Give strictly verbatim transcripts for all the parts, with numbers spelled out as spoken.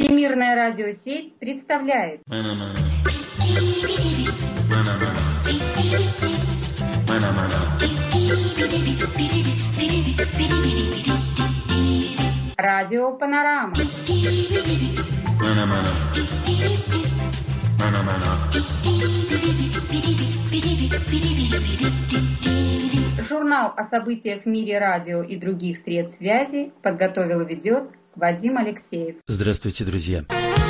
Всемирная радиосеть представляет Радио Панорама. Журнал о событиях в мире радио и других средств связи подготовил и ведет Вадим Алексеев. Здравствуйте, друзья!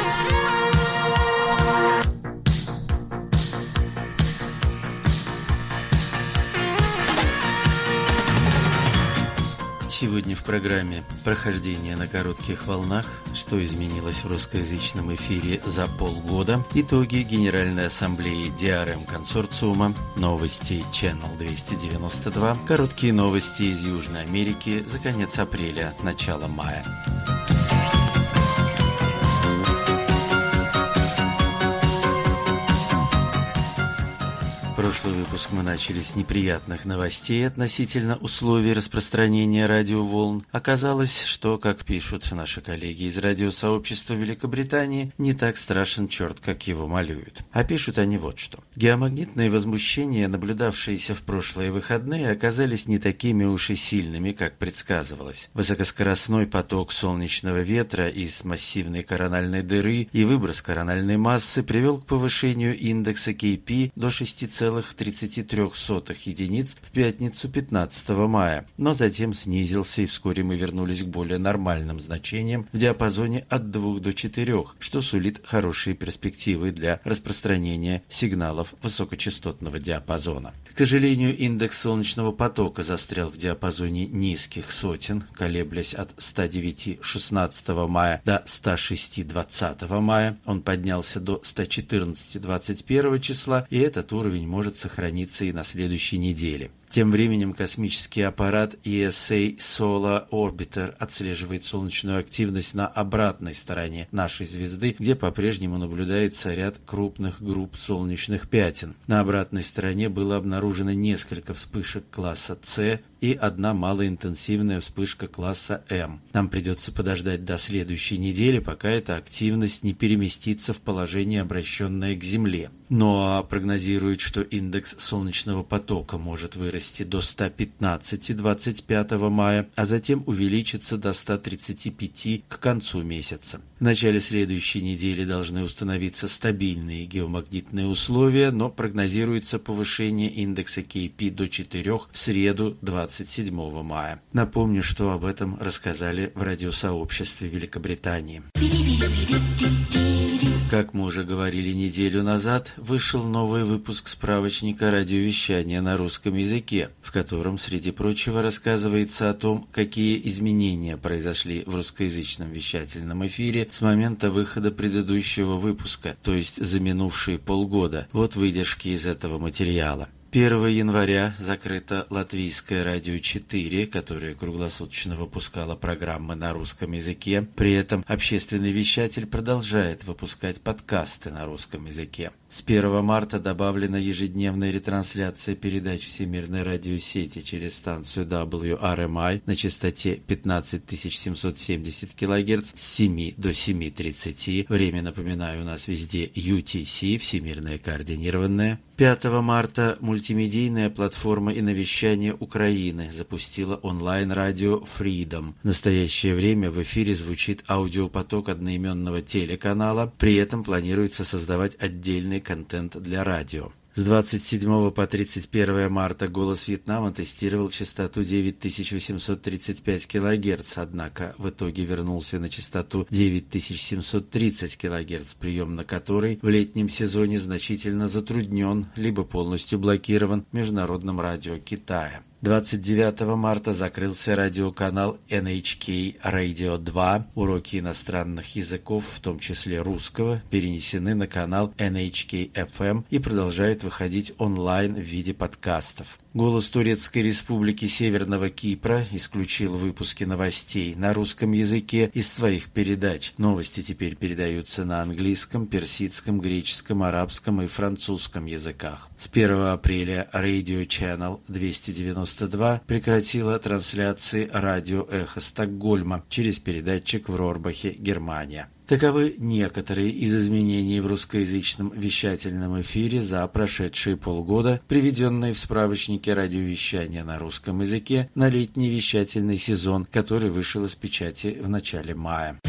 Сегодня в программе «Прохождение на коротких волнах. Что изменилось в русскоязычном эфире за полгода», итоги Генеральной Ассамблеи ди ар эм-консорциума, новости Channel двести девяносто два, короткие новости из Южной Америки за конец апреля, начало мая. Прошлый выпуск мы начали с неприятных новостей относительно условий распространения радиоволн. Оказалось, что, как пишут наши коллеги из радиосообщества Великобритании, не так страшен черт, как его малюют. А пишут они вот что. Геомагнитные возмущения, наблюдавшиеся в прошлые выходные, оказались не такими уж и сильными, как предсказывалось. Высокоскоростной поток солнечного ветра из массивной корональной дыры и выброс корональной массы привел к повышению индекса кей пи до шесть целых тридцать три сотых единиц в пятницу пятнадцатого мая, но затем снизился, и вскоре мы вернулись к более нормальным значениям в диапазоне от двух до четырёх, что сулит хорошие перспективы для распространения сигналов высокочастотного диапазона. К сожалению, индекс солнечного потока застрял в диапазоне низких сотен, колеблясь от ста девяти шестнадцатого мая до ста шести двадцатого мая. Он поднялся до ста четырнадцати двадцать первого числа, и этот уровень может сохраниться и на следующей неделе. Тем временем космический аппарат и эс эй Solar Orbiter отслеживает солнечную активность на обратной стороне нашей звезды, где по-прежнему наблюдается ряд крупных групп солнечных пятен. На обратной стороне было обнаружено несколько вспышек класса С и одна малоинтенсивная вспышка класса М. Нам придется подождать до следующей недели, пока эта активность не переместится в положение, обращенное к Земле. Но прогнозирует, что индекс солнечного потока может вырасти до ста пятнадцати двадцать пятого мая, а затем увеличиться до ста тридцати пяти к концу месяца. В начале следующей недели должны установиться стабильные геомагнитные условия, но прогнозируется повышение индекса кей пи до четырёх в среду двадцать седьмого мая. Напомню, что об этом рассказали в радиосообществе Великобритании. Как мы уже говорили неделю назад, вышел новый выпуск справочника радиовещания на русском языке, в котором, среди прочего, рассказывается о том, какие изменения произошли в русскоязычном вещательном эфире с момента выхода предыдущего выпуска, то есть за минувшие полгода. Вот выдержки из этого материала. первого января закрыто Латвийское радио четыре, которое круглосуточно выпускало программы на русском языке. При этом общественный вещатель продолжает выпускать подкасты на русском языке. С первого марта добавлена ежедневная ретрансляция передач Всемирной радиосети через станцию дабл ю ар эм ай на частоте пятнадцать тысяч семьсот семьдесят килогерц с семи до семи тридцати. Время, напоминаю, у нас везде ю ти си, Всемирное координированное. пятого марта мультимедийная платформа иновещания Украины запустила онлайн-радио Freedom. В настоящее время в эфире звучит аудиопоток одноименного телеканала, при этом планируется создавать отдельный контент для радио. С двадцать седьмого по тридцать первое марта «Голос Вьетнама» тестировал частоту девять тысяч восемьсот тридцать пять килогерц, однако в итоге вернулся на частоту девять тысяч семьсот тридцать килогерц, прием на которой в летнем сезоне значительно затруднен, либо полностью блокирован Международным радио Китая. двадцать девятого марта закрылся радиоканал эн эйч кей Radio два. Уроки иностранных языков, в том числе русского, перенесены на канал эн эйч кей эф эм и продолжают выходить онлайн в виде подкастов. «Голос Турецкой Республики Северного Кипра» исключил выпуски новостей на русском языке из своих передач. Новости теперь передаются на английском, персидском, греческом, арабском и французском языках. С первого апреля Radio Channel двести девяносто два прекратила трансляции радио «Эхо Стокгольма» через передатчик в Рорбахе, Германия. Таковы некоторые из изменений в русскоязычном вещательном эфире за прошедшие полгода, приведенные в справочнике радиовещания на русском языке на летний вещательный сезон, который вышел из печати в начале мая.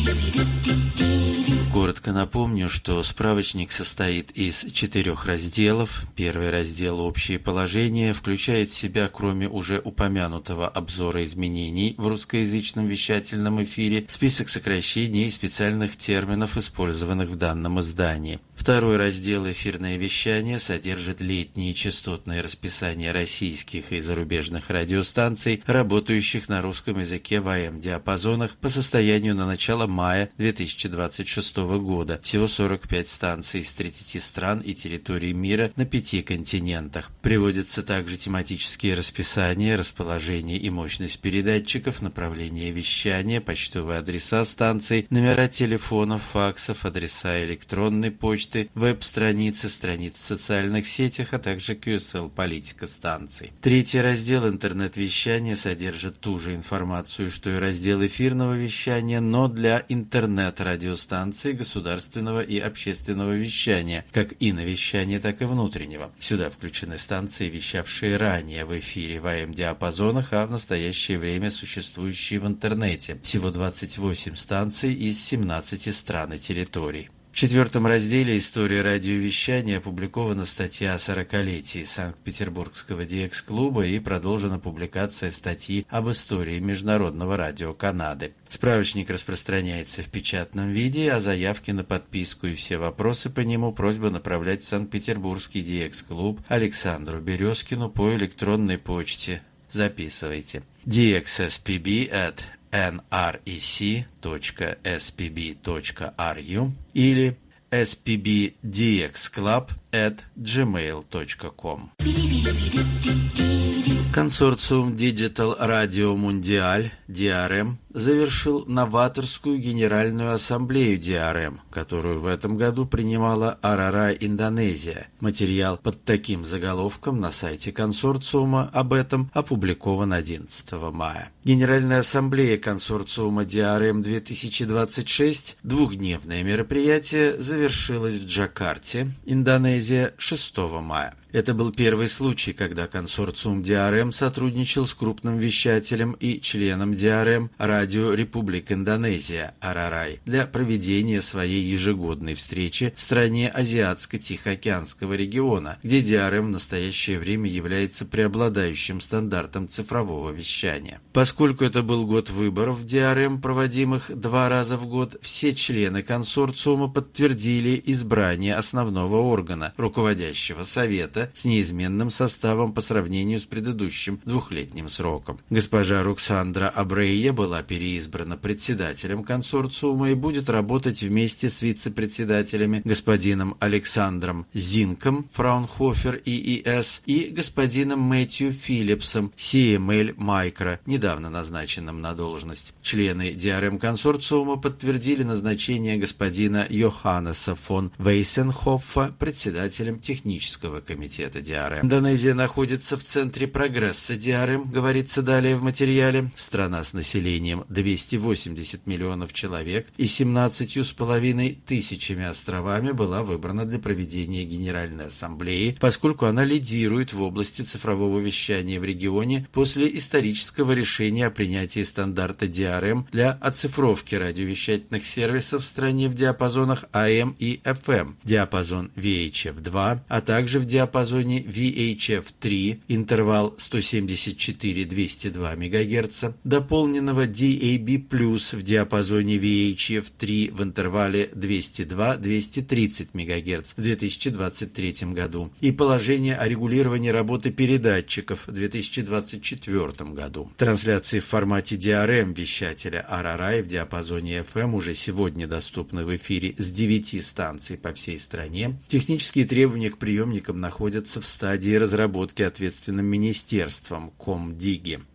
Коротко напомню, что справочник состоит из четырех разделов. Первый раздел «Общие положения» включает в себя, кроме уже упомянутого обзора изменений в русскоязычном вещательном эфире, список сокращений и специальных терминов, использованных в данном издании. Второй раздел «Эфирное вещание» содержит летние частотные расписания российских и зарубежных радиостанций, работающих на русском языке в эй эм-диапазонах по состоянию на начало мая две тысячи двадцать шестого года. Всего сорок пять станций из тридцати стран и территорий мира на пяти континентах. Приводятся также тематические расписания, расположение и мощность передатчиков, направление вещания, почтовые адреса станций, номера телефонов, факсов, адреса электронной почты, веб-страницы, страницы в социальных сетях, а также кью эс эл-политика станций. Третий раздел интернет-вещания содержит ту же информацию, что и раздел эфирного вещания, но для интернет-радиостанций государственного и общественного вещания, как и иновещания, так и внутреннего. Сюда включены станции, вещавшие ранее в эфире в эй эм-диапазонах, а в настоящее время существующие в интернете. Всего двадцать восемь станций из семнадцати стран и территорий. В четвертом разделе «История радиовещания» опубликована статья о сорокалетии Санкт-Петербургского ди экс-клуба и продолжена публикация статьи об истории Международного радио Канады. Справочник распространяется в печатном виде, а заявки на подписку и все вопросы по нему просьба направлять в Санкт-Петербургский ди экс-клуб Александру Березкину по электронной почте. Записывайте. ди экс эс пи би at эн ар и си точка эс пи би точка ар ю или эс пи би ди экс клаб at джимейл точка ком. Консорциум Digital Radio Mundial ди ар эм завершил новаторскую Генеральную ассамблею ди ар эм, которую в этом году принимала Арарай, Индонезия. Материал под таким заголовком на сайте консорциума об этом опубликован одиннадцатого мая. Генеральная ассамблея консорциума ди ар эм две тысячи двадцать шесть, двухдневное мероприятие, завершилось в Джакарте, Индонезия, шестого мая. Это был первый случай, когда консорциум ди ар эм сотрудничал с крупным вещателем и членом ди ар эм Радио Републик Индонезия Арарай для проведения своей ежегодной встречи в стране Азиатско-Тихоокеанского региона, где ди ар эм в настоящее время является преобладающим стандартом цифрового вещания. Поскольку это был год выборов в ди ар эм, проводимых два раза в год, все члены консорциума подтвердили избрание основного органа, руководящего совета, с неизменным составом по сравнению с предыдущим двухлетним сроком. Госпожа Руксандра Абрейя была переизбрана председателем консорциума и будет работать вместе с вице-председателями господином Александром Зинком, Фраунхофер и и эс, и господином Мэтью Филлипсом, си эм эл Micro, недавно назначенным на должность. Члены ди ар эм-консорциума подтвердили назначение господина Йоханнеса фон Вейсенхоффа председателем технического комитета ди ар эм. Индонезия находится в центре прогресса ди ар эм, говорится далее в материале. Страна с населением двести восемьдесят миллионов человек и семнадцатью с половиной тысячами островами была выбрана для проведения Генеральной ассамблеи, поскольку она лидирует в области цифрового вещания в регионе после исторического решения о принятии стандарта ди ар эм для оцифровки радиовещательных сервисов в стране в диапазонах эй эм и эф эм, диапазон ви эйч эф два, а также в диапазоне ви эйч эф три, интервал сто семьдесят четыре - двести два мегагерца, дополненного ди эй би плюс в диапазоне ви эйч эф три в интервале двести два - двести тридцать мегагерц в две тысячи двадцать третьем году и положение о регулировании работы передатчиков в две тысячи двадцать четвёртом году. Трансляции в формате ди ар эм вещателя Арарай в диапазоне эф эм уже сегодня доступны в эфире с девяти станций по всей стране. Технические требования к приемникам находятся в стадии разработки ответственным министерством Комдиги.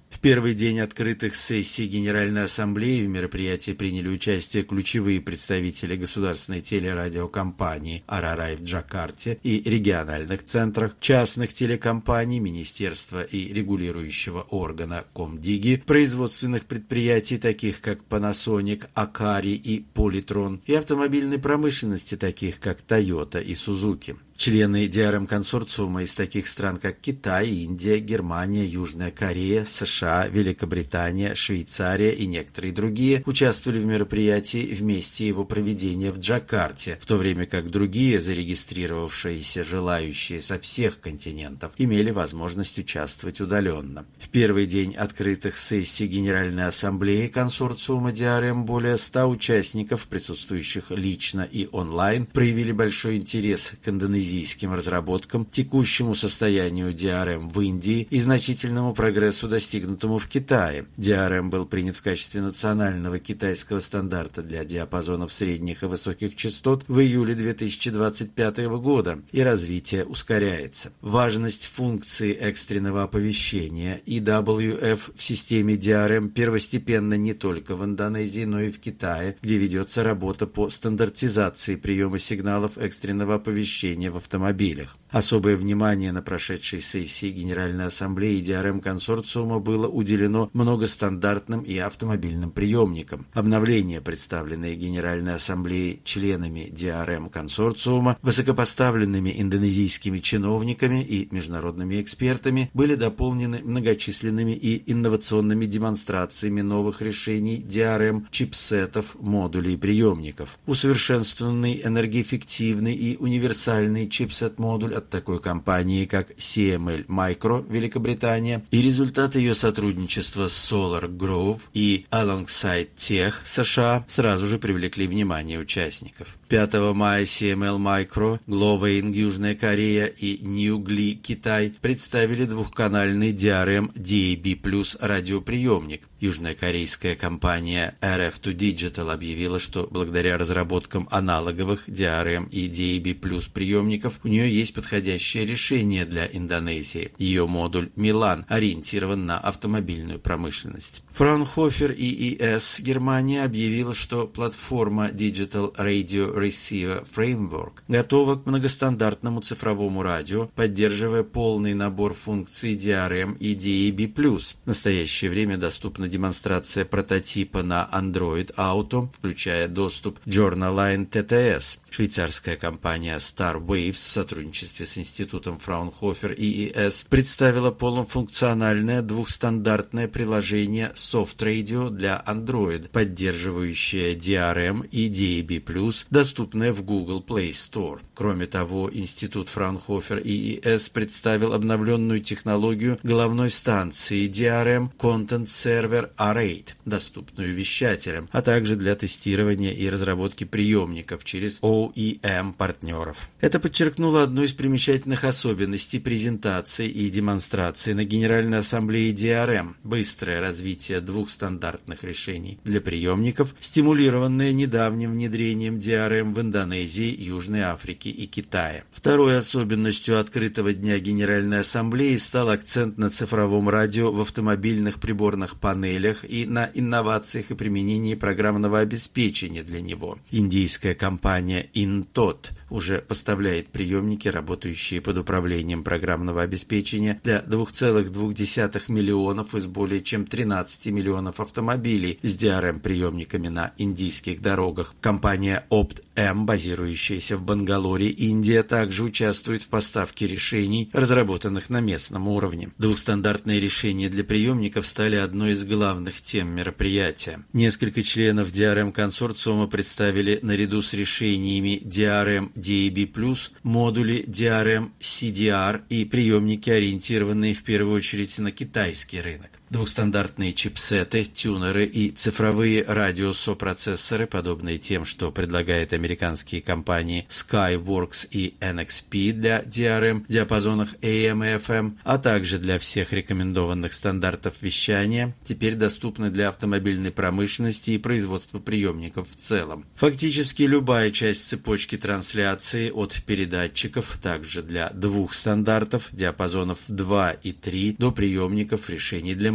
В первый день открытых сессий Генеральной Ассамблеи в мероприятии приняли участие ключевые представители государственной телерадиокомпании «Арарай» в Джакарте и региональных центрах, частных телекомпаний, министерства и регулирующего органа Комдиги, производственных предприятий, таких как Panasonic, Акари и Политрон, и автомобильной промышленности, таких как Toyota и Suzuki. Члены ди ар эм-консорциума из таких стран, как Китай, Индия, Германия, Южная Корея, США, Великобритания, Швейцария и некоторые другие участвовали в мероприятии в месте его проведения в Джакарте, в то время как другие, зарегистрировавшиеся желающие со всех континентов, имели возможность участвовать удаленно. В первый день открытых сессий Генеральной Ассамблеи консорциума ди ар эм более ста участников, присутствующих лично и онлайн, проявили большой интерес к индонезийским разработкам, текущему состоянию ди ар эм в Индии и значительному прогрессу, достигнутому в Китае. ди ар эм был принят в качестве национального китайского стандарта для диапазонов средних и высоких частот в июле две тысячи двадцать пятого года, и развитие ускоряется. Важность функции экстренного оповещения и дабл ю эф в системе ди ар эм первостепенна не только в Индонезии, но и в Китае, где ведется работа по стандартизации приема сигналов экстренного оповещения в автомобилях. Особое внимание на прошедшей сессии Генеральной Ассамблеи ди ар эм-консорциума было уделено многостандартным и автомобильным приемникам. Обновления, представленные Генеральной Ассамблеей членами ди ар эм-консорциума, высокопоставленными индонезийскими чиновниками и международными экспертами, были дополнены многочисленными и инновационными демонстрациями новых решений ди ар эм, чипсетов, модулей и приемников. Усовершенствованный, энергоэффективный и универсальный чипсет-модуль от такой компании, как си эм эл Micro, Великобритания, и результаты ее сотрудничества с Solar Grove и Alongside Tech, США, сразу же привлекли внимание участников. пятого мая си эм эл Micro, Glowing, Южная Корея и Newgli, Китай, представили двухканальный ди ар эм ди эй би плюс радиоприемник. Южнокорейская компания эр эф два Digital объявила, что благодаря разработкам аналоговых ди ар эм и ди эй би плюс приемников у нее есть подходящее решение для Индонезии. Ее модуль Милан ориентирован на автомобильную промышленность. Fraunhofer и и эс Германия объявила, что платформа Digital Radio Receiver Framework готова к многостандартному цифровому радио, поддерживая полный набор функций ди ар эм и ди эй би плюс. В настоящее время доступна демонстрация прототипа на Android Auto, включая доступ Journaline ти ти эс. Швейцарская компания Star Waves в сотрудничестве с институтом Fraunhofer и и эс представила полнофункциональное двухстандартное приложение Soft Radio для Android, поддерживающее ди ар эм и ди эй би плюс, доступное в Google Play Store. Кроме того, институт Fraunhofer и и эс представил обновленную технологию головной станции ди ар эм Content Server ар восемь, доступную вещателям, а также для тестирования и разработки приемников через о и эм-партнеров. Это подчеркнуло одну из примечательных особенностей презентации и демонстрации на Генеральной Ассамблее ди ар эм – быстрое развитие двух стандартных решений для приемников, стимулированное недавним внедрением ди ар эм в Индонезии, Южной Африке и Китае. Второй особенностью открытого дня Генеральной Ассамблеи стал акцент на цифровом радио в автомобильных приборных панелях и на инновациях и применении программного обеспечения для него. Индийская компания Intot уже поставляет приемники, работающие под управлением программного обеспечения для двух целых двух десятых миллионов из более чем тринадцати миллионов автомобилей с ди ар эм-приемниками на индийских дорогах. Компания Opt-M, базирующаяся в Бангалоре, Индия, также участвует в поставке решений, разработанных на местном уровне. Двухстандартные решения для приемников стали одной из главных тем мероприятия. Несколько членов ди ар эм-консорциума представили наряду с решениями ди ар эм ди эй би плюс, модули ди ар эм си ди ар и приемники, ориентированные в первую очередь на китайский рынок. Двухстандартные чипсеты, тюнеры и цифровые радиосопроцессоры, подобные тем, что предлагают американские компании Skyworks и эн экс пи для ди ар эм в диапазонах эй эм и эф эм, а также для всех рекомендованных стандартов вещания, теперь доступны для автомобильной промышленности и производства приемников в целом. Фактически любая часть цепочки трансляции от передатчиков, также для двух стандартов, диапазонов два и три, до приемников решений для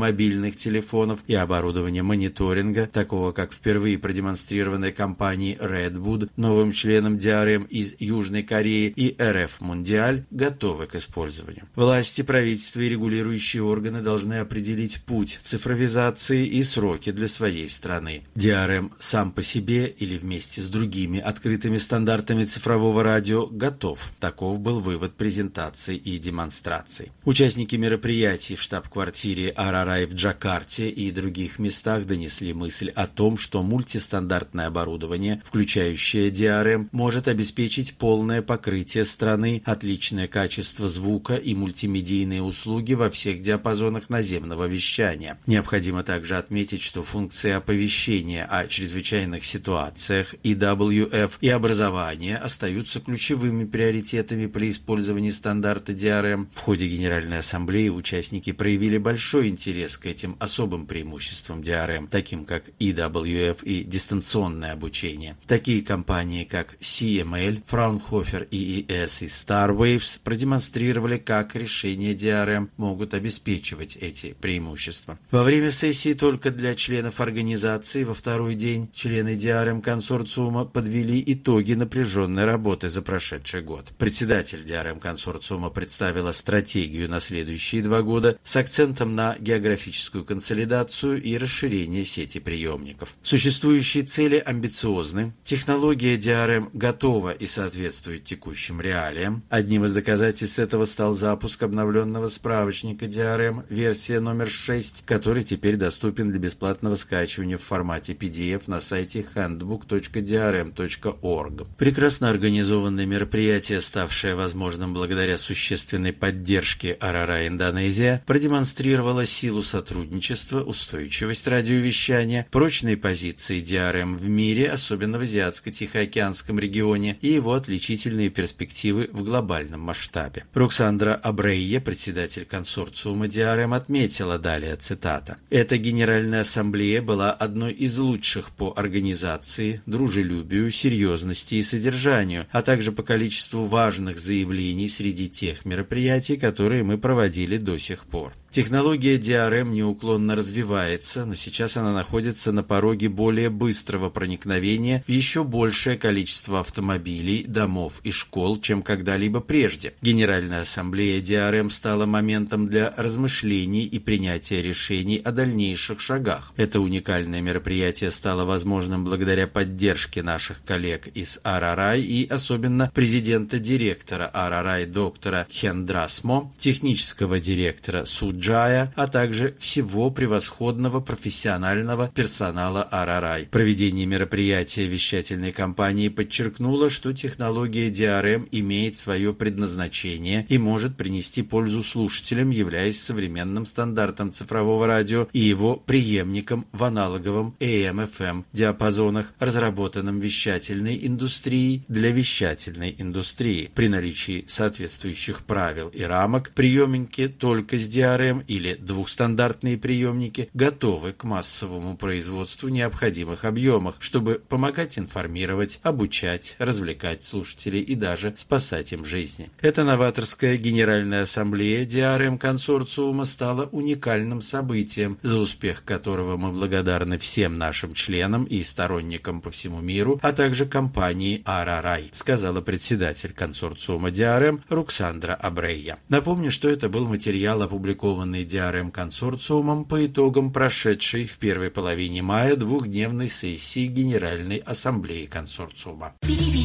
мобильных телефонов и оборудования мониторинга, такого как впервые продемонстрированное компанией Redwood, новым членом ди ар эм из Южной Кореи, и эр эф Mondial, готовы к использованию. Власти, правительство и регулирующие органы должны определить путь цифровизации и сроки для своей страны. ди ар эм сам по себе или вместе с другими открытыми стандартами цифрового радио готов. Таков был вывод презентации и демонстраций. Участники мероприятий в штаб-квартире ар ар ай в Джакарте и других местах донесли мысль о том, что мультистандартное оборудование, включающее ди ар эм, может обеспечить полное покрытие страны, отличное качество звука и мультимедийные услуги во всех диапазонах наземного вещания. Необходимо также отметить, что функции оповещения о чрезвычайных ситуациях, и дабл ю эф, и образования остаются ключевыми приоритетами при использовании стандарта ди ар эм. В ходе Генеральной Ассамблеи участники проявили большой интерес к этим особым преимуществам ди ар эм, таким как и дабл ю эф и дистанционное обучение. Такие компании, как си эм эл, Fraunhofer и и эс и Starwaves продемонстрировали, как решения ди ар эм могут обеспечивать эти преимущества. Во время сессии только для членов организации во второй день члены ди ар эм-консорциума подвели итоги напряженной работы за прошедший год. Председатель ди ар эм-консорциума представила стратегию на следующие два года с акцентом на географическую консолидацию и расширение сети приемников. Существующие цели амбициозны, технология ди ар эм готова и соответствует текущим реалиям. Одним из доказательств этого стал запуск обновленного справочника ди ар эм, версия номер шесть, который теперь доступен для бесплатного скачивания в формате пи ди эф на сайте handbook точка ди ар эм точка орг. Прекрасно организованное мероприятие, ставшее возможным благодаря существенной поддержке ар ар ай Индонезия, продемонстрировало силу сотрудничества, устойчивость радиовещания, прочные позиции ди ар эм в мире, особенно в Азиатско-Тихоокеанском регионе, и его отличительные перспективы в глобальном масштабе. Роксандра Абрейя, председатель консорциума ди ар эм, отметила далее, цитата: «Эта Генеральная Ассамблея была одной из лучших по организации, дружелюбию, серьезности и содержанию, а также по количеству важных заявлений среди тех мероприятий, которые мы проводили до сих пор. Технология ди ар эм неуклонно развивается, но сейчас она находится на пороге более быстрого проникновения в еще большее количество автомобилей, домов и школ, чем когда-либо прежде. Генеральная Ассамблея ди ар эм стала моментом для размышлений и принятия решений о дальнейших шагах. Это уникальное мероприятие стало возможным благодаря поддержке наших коллег из ар ар ай и особенно президента-директора ар ар ай доктора Хендрасмо, технического директора Суджа, а также всего превосходного профессионального персонала ар ар ай. Проведение мероприятия вещательной компании подчеркнуло, что технология ди ар эм имеет свое предназначение и может принести пользу слушателям, являясь современным стандартом цифрового радио и его преемником в аналоговом эй эм эф эм диапазонах, разработанном вещательной индустрией для вещательной индустрии. При наличии соответствующих правил и рамок приемники только с ди ар эм или двухстандартные приемники готовы к массовому производству необходимых объемах, чтобы помогать информировать, обучать, развлекать слушателей и даже спасать им жизни. Эта новаторская Генеральная Ассамблея ди ар эм-консорциума стала уникальным событием, за успех которого мы благодарны всем нашим членам и сторонникам по всему миру, а также компании ар ар ай, сказала председатель консорциума ди ар эм Роксандра Абрейя. Напомню, что это был материал, опубликованный ди ар эм-консорциумом по итогам прошедшей в первой половине мая двухдневной сессии Генеральной Ассамблеи консорциума.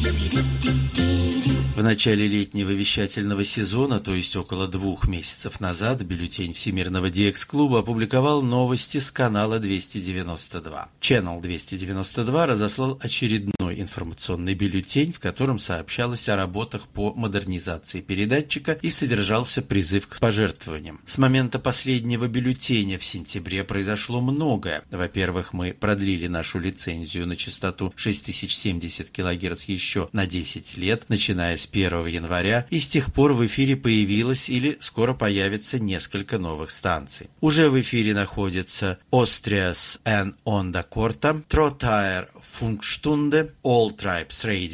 В начале летнего вещательного сезона, то есть около двух месяцев назад, бюллетень Всемирного ди экс-клуба опубликовал новости с канала двести девяносто два. Channel двести девяносто два разослал очередной информационный бюллетень, в котором сообщалось о работах по модернизации передатчика и содержался призыв к пожертвованиям. С момента последнего бюллетеня в сентябре произошло многое. Во-первых, мы продлили нашу лицензию на частоту шесть тысяч семьдесят килогерц еще на десять лет, начиная с первого января, и с тех пор в эфире появилось или скоро появится несколько новых станций. Уже в эфире находятся Austrias and Onda Corta, Trottaer Funkstunde, All Tribes Radio,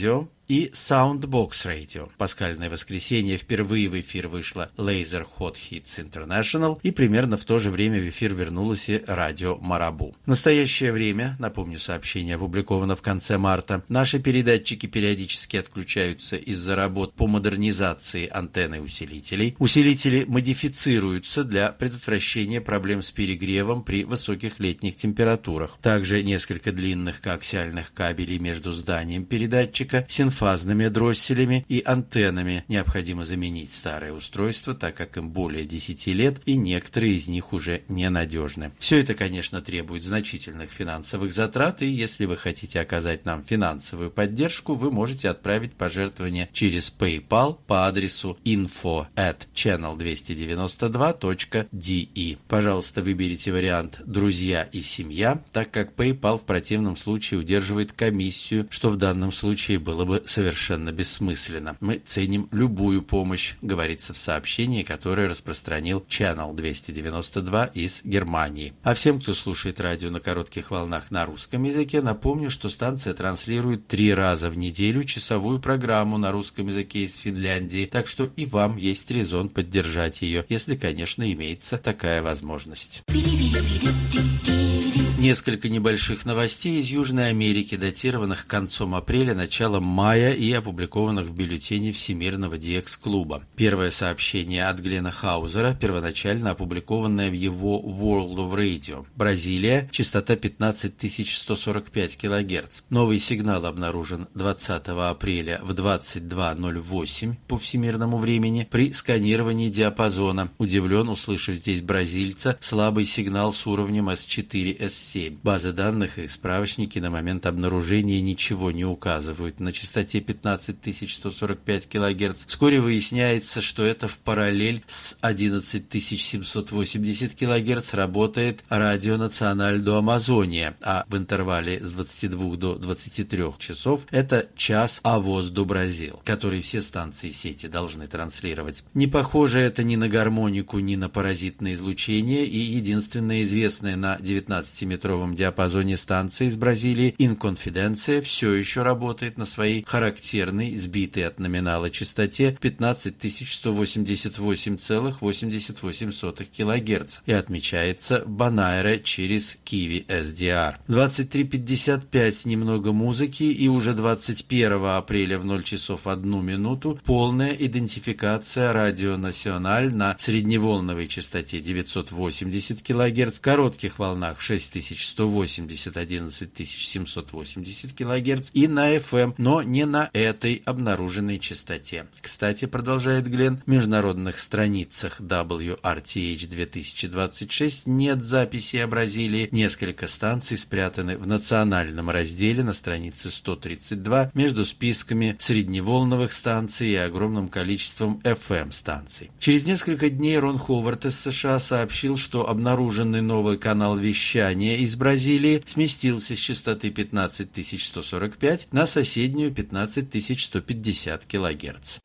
и Soundbox Radio. В пасхальное воскресенье впервые в эфир вышла Laser Hot Hits International, и примерно в то же время в эфир вернулось и радио Марабу. В настоящее время, напомню, сообщение опубликовано в конце марта, наши передатчики периодически отключаются из-за работ по модернизации антенны усилителей. Усилители модифицируются для предотвращения проблем с перегревом при высоких летних температурах. Также несколько длинных коаксиальных кабелей между зданием передатчика, синфазными дросселями и антеннами необходимо заменить старое устройство, так как им более десяти лет и некоторые из них уже ненадежны. Все это, конечно, требует значительных финансовых затрат, и если вы хотите оказать нам финансовую поддержку, вы можете отправить пожертвования через PayPal по адресу info at channel двести девяносто два точка de. Пожалуйста, выберите вариант «Друзья и семья», так как PayPal в противном случае удерживает комиссию, что в данном случае было бы совершенно бессмысленно. Мы ценим любую помощь, говорится в сообщении, которое распространил Channel двести девяносто два из Германии. А всем, кто слушает радио на коротких волнах на русском языке, напомню, что станция транслирует три раза в неделю часовую программу на русском языке из Финляндии, так что и вам есть резон поддержать ее, если, конечно, имеется такая возможность. Несколько небольших новостей из Южной Америки, датированных концом апреля, началом мая и опубликованных в бюллетене Всемирного ди экс-клуба. Первое сообщение от Глена Хаузера, первоначально опубликованное в его World of Radio. Бразилия, частота пятнадцать тысяч сто сорок пять килогерц. Новый сигнал обнаружен двадцатого апреля в двадцать два ноль восемь по всемирному времени при сканировании диапазона. Удивлен, услышав здесь бразильца, слабый сигнал с уровнем эс четыре эс семь. Базы данных и справочники на момент обнаружения ничего не указывают на частоте пятнадцать тысяч сто сорок пять килогерц. Вскоре выясняется, что это в параллель с одиннадцать тысяч семьсот восемьдесят килогерц работает радио Националь до Амазония, а в интервале с двадцати двух до двадцати трёх часов это час АВОС до Бразил, который все станции сети должны транслировать. Не похоже это ни на гармонику, ни на паразитное излучение, и единственное известное на девятнадцатиметровом диапазоне станции из Бразилии Инконфиденция все еще работает на своей характерной, сбитой от номинала частоте пятнадцать тысяч сто восемьдесят восемь целых восемьдесят восемь сотых килогерц и отмечается Банайре через Kiwi эс ди ар. двадцать три пятьдесят пять немного музыки, и уже двадцать первого апреля в ноль часов одну минуту полная идентификация радио Националь на средневолновой частоте девятьсот восемьдесят килогерц, коротких волнах шесть тысяч сто восемьдесят — одиннадцать тысяч семьсот восемьдесят килогерц и на эф эм, но не на этой обнаруженной частоте. Кстати, продолжает Глен, в международных страницах дабл ю ар ти эйч две тысячи двадцать шесть нет записи о Бразилии. Несколько станций спрятаны в национальном разделе на странице сто тридцать два между списками средневолновых станций и огромным количеством эф эм станций. Через несколько дней Рон Ховард из США сообщил, что обнаруженный новый канал вещания из Бразилии сместился с частоты пятнадцать тысяч сто сорок пять на соседнюю пятнадцать тысяч сто пятьдесят килогерц.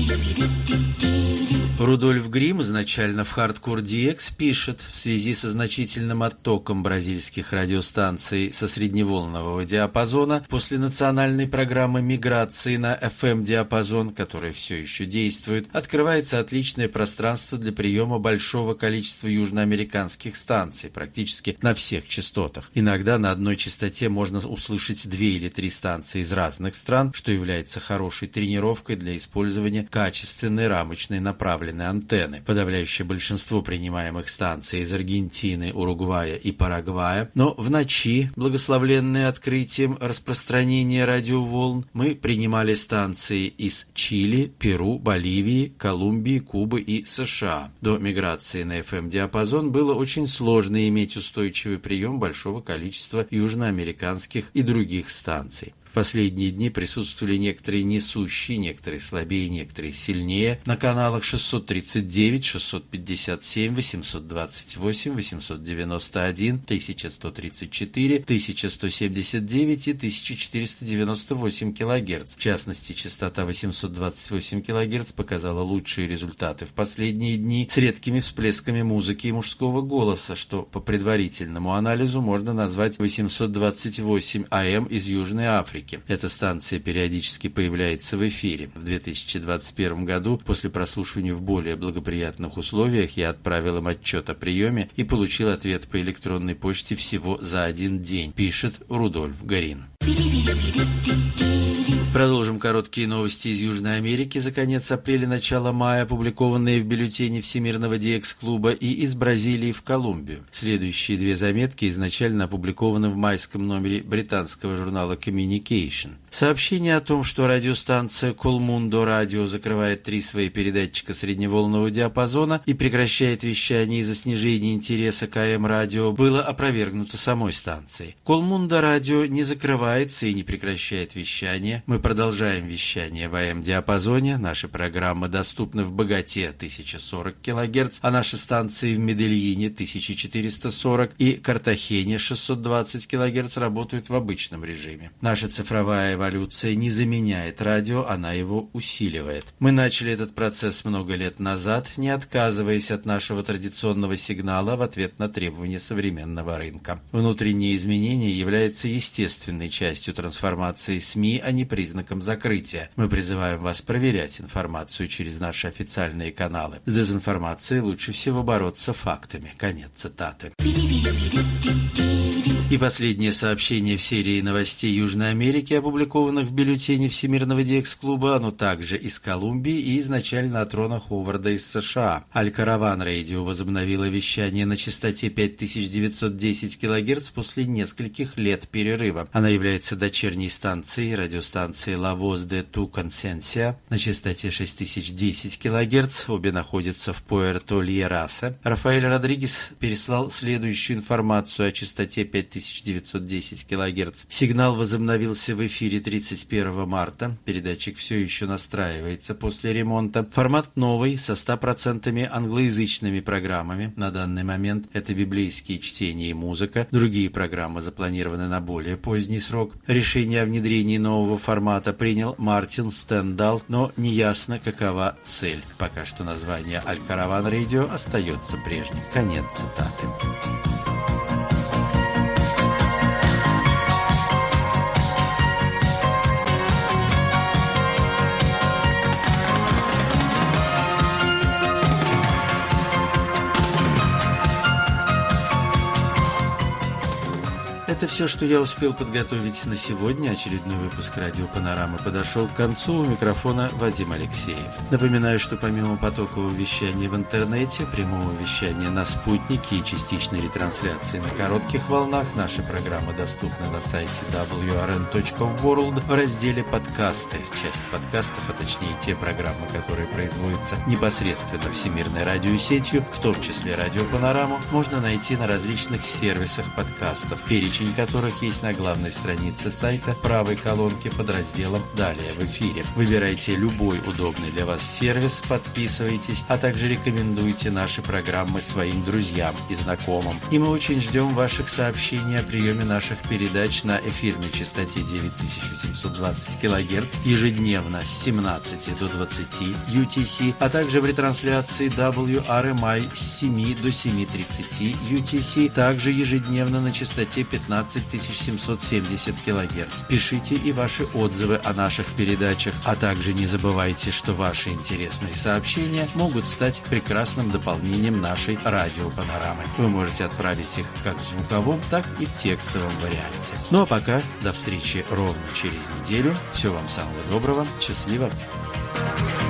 Рудольф Грим, изначально в Hardcore ди экс, пишет, в связи со значительным оттоком бразильских радиостанций со средневолнового диапазона после национальной программы миграции на эф эм-диапазон, которая все еще действует, открывается отличное пространство для приема большого количества южноамериканских станций, практически на всех частотах. Иногда на одной частоте можно услышать две или три станции из разных стран, что является хорошей тренировкой для использования качественной рамочной направленной антенны. Подавляющее большинство принимаемых станций из Аргентины, Уругвая и Парагвая, но в ночи, благословленные открытием распространения радиоволн, мы принимали станции из Чили, Перу, Боливии, Колумбии, Кубы и США. До миграции на эф эм-диапазон было очень сложно иметь устойчивый прием большого количества южноамериканских и других станций. В последние дни присутствовали некоторые несущие, некоторые слабее, некоторые сильнее на каналах шестьсот тридцать девять, шестьсот пятьдесят семь, восемьсот двадцать восемь, восемьсот девяносто один, тысяча сто тридцать четыре, тысяча сто семьдесят девять и тысяча четыреста девяносто восемь килогерц. В частности, частота восемьсот двадцать восемь килогерц показала лучшие результаты в последние дни с редкими всплесками музыки и мужского голоса, что по предварительному анализу можно назвать восемьсот двадцать восемь эй эм из Южной Африки. Америки. Эта станция периодически появляется в эфире. В две тысячи двадцать первом году, после прослушивания в более благоприятных условиях, я отправил им отчет о приеме и получил ответ по электронной почте всего за один день, пишет Рудольф Гарин. Продолжим короткие новости из Южной Америки за конец апреля-начало мая, опубликованные в бюллетене Всемирного ди экс-клуба, и из Бразилии в Колумбию. Следующие две заметки изначально опубликованы в майском номере британского журнала Communication. Сообщение о том, что радиостанция Колмундо Радио закрывает три свои передатчика средневолнового диапазона и прекращает вещание из-за снижения интереса к эй эм-радио, было опровергнуто самой станцией. Колмундо Радио не закрывается и не прекращает вещание. Мы продолжаем вещание в эй эм-диапазоне. Наши программы доступны в Боготе тысяча сорок килогерц, а наши станции в Медельине тысяча четыреста сорок и Картахене шестьсот двадцать килогерц работают в обычном режиме. Наша цифровая эволюция не заменяет радио, она его усиливает. Мы начали этот процесс много лет назад, не отказываясь от нашего традиционного сигнала в ответ на требования современного рынка. Внутренние изменения являются естественной частью трансформации СМИ, а не признаком закрытия. Мы призываем вас проверять информацию через наши официальные каналы. С дезинформацией лучше всего бороться фактами. Конец цитаты. И последнее сообщение в серии новостей Южной Америки, опубликованных в бюллетене Всемирного ди экс-клуба, оно также из Колумбии и изначально от Рона Ховарда из США. Аль-Караван Радио возобновило вещание на частоте пять тысяч девятьсот десять килогерц после нескольких лет перерыва. Она является дочерней станцией радиостанции La Voz de tu Conciencia на частоте шесть тысяч десять килогерц. Обе находятся в Пуэрто-Льерасе. Рафаэль Родригес переслал следующую информацию о частоте пять тысяч девятьсот десять килогерц. Сигнал возобновился в эфире тридцать первого марта. Передатчик все еще настраивается после ремонта. Формат новый, со ста процентами англоязычными программами. На данный момент это библейские чтения и музыка. Другие программы запланированы на более поздний срок. Решение о внедрении нового формата принял Мартин Стендал, но неясно, какова цель. Пока что название Аль-Караван Радио остается прежним. Конец цитаты. Это все, что я успел подготовить на сегодня. Очередной выпуск «Радио Панорама» подошел к концу. У микрофона Вадим Алексеев. Напоминаю, что помимо потокового вещания в интернете, прямого вещания на спутнике и частичной ретрансляции на коротких волнах, наши программы доступны на сайте дабл ю ар эн точка ворлд в разделе «Подкасты». Часть подкастов, а точнее те программы, которые производятся непосредственно всемирной радиосетью, в том числе «Радио Панораму», можно найти на различных сервисах подкастов, перечень которых есть на главной странице сайта, правой колонке под разделом «Далее в эфире». Выбирайте любой удобный для вас сервис, подписывайтесь, а также рекомендуйте наши программы своим друзьям и знакомым. И мы очень ждем ваших сообщений о приеме наших передач на эфирной частоте девять тысяч восемьсот двадцать килогерц ежедневно с семнадцати до двадцати ю ти си, а также в ретрансляции дабл ю ар эм ай с семи до семи тридцати ю ти си, также ежедневно на частоте пятнадцать тысяч семьсот семьдесят килогерц. Пишите и ваши отзывы о наших передачах, а также не забывайте, что ваши интересные сообщения могут стать прекрасным дополнением нашей радиопанорамы. Вы можете отправить их как в звуковом, так и в текстовом варианте. Ну а пока, до встречи ровно через неделю. Всего вам самого доброго. Счастливо.